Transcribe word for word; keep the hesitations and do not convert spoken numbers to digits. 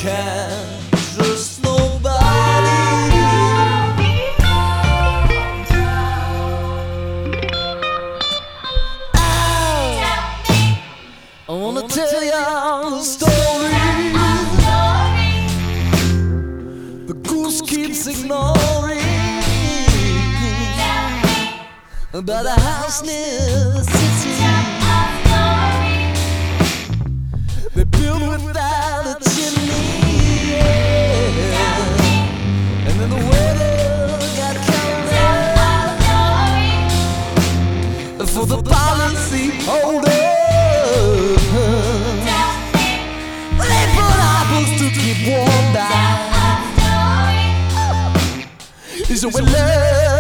can't trust nobody. I wanna tell you a story. The goose keeps ignoring about a house near the city. They built without a chimney, yeah. And then the weather got counted for the policy holder. They put apples to keep warm down. So we love